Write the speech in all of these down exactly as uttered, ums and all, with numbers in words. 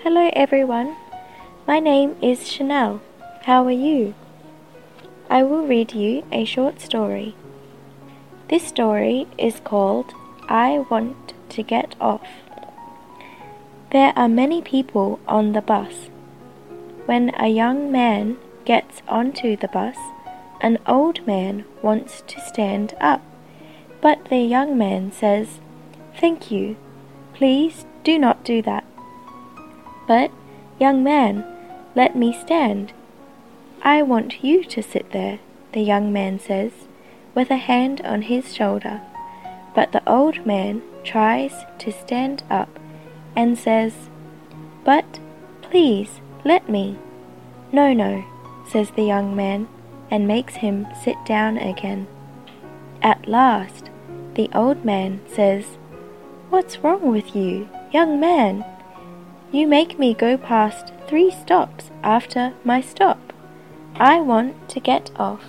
Hello everyone, my name is Chanel. How are you? I will read you a short story. This story is called I Want to Get Off. There are many people on the bus. When a young man gets onto the bus, an old man wants to stand up, but the young man says, "Thank you, please do not do that." "But, young man, let me stand." "I want you to sit there," the young man says, with a hand on his shoulder. But the old man tries to stand up and says, "But, please, let me." "No, no," says the young man, and makes him sit down again. At last, the old man says, "What's wrong with you, young man? You make me go past three stops after my stop. I want to get off."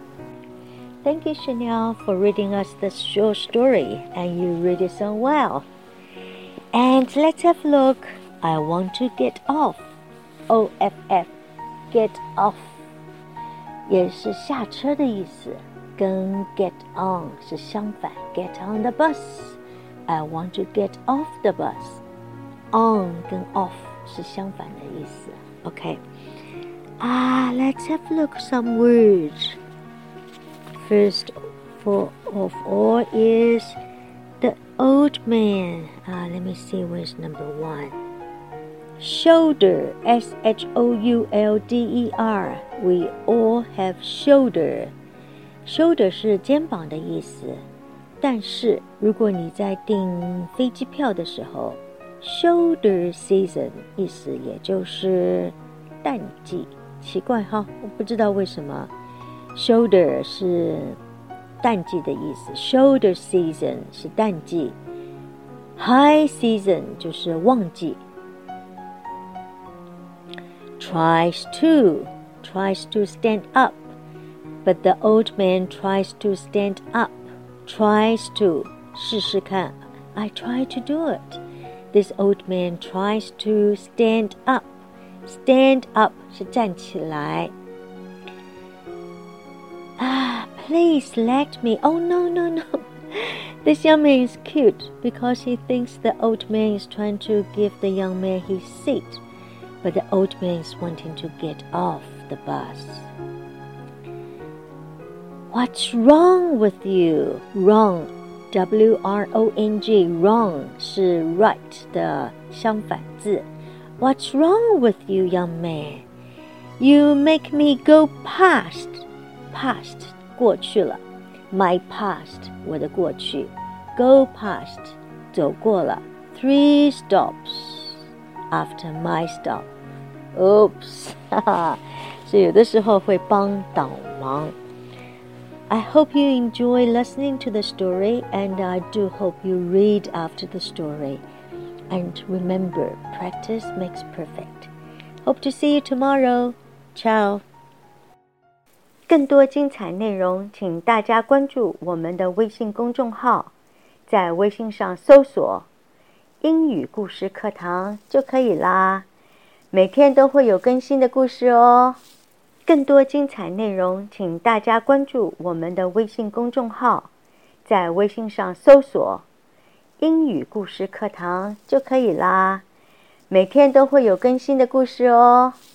Thank you, Chanel, for reading us this short story, and you read it so well. And let's have a look. I want to get off. O F F, get off. 也是下车的意思，跟 get on 是相反。Get on the bus. I want to get off the bus. On 跟 off 是相反的意思。Okay. Ah, let's have a look some words. First for, of all is the old man. Ah, let me see where's number one. Shoulder, S H O U L D E R. We all have shoulder. Shoulder 是肩膀的意思，但是如果你在订飞机票的时候 ，shoulder season 意思也就是淡季。奇怪哈，我不知道为什么 shoulder 是淡季的意思 ，shoulder season 是淡季 ，high season 就是旺季。Tries to, tries to stand up, but the old man tries to stand up. Tries to, 试试看 I try to do it. This old man tries to stand up. Stand up 是站起来。Ah, please let me. Oh, no, no, no. This young man is cute because he thinks the old man is trying to give the young man his seat. But the old man is wanting to get off the bus. What's wrong with you? Wrong, W R O N G, wrong 是 right 的相反字。What's wrong with you, young man? You make me go past. Past 过去了 My past 我的过去 Go past 走过了 Three stops After my stop. Oops. 所以有的时候会帮倒忙。I hope you enjoy listening to the story, and I do hope you read after the story. And remember, practice makes perfect. Hope to see you tomorrow. Ciao. 更多精彩内容，请大家关注我们的微信公众号，在微信上搜索英语故事课堂就可以啦，每天都会有更新的故事哦。更多精彩内容，请大家关注我们的微信公众号，在微信上搜索英语故事课堂就可以啦，每天都会有更新的故事哦。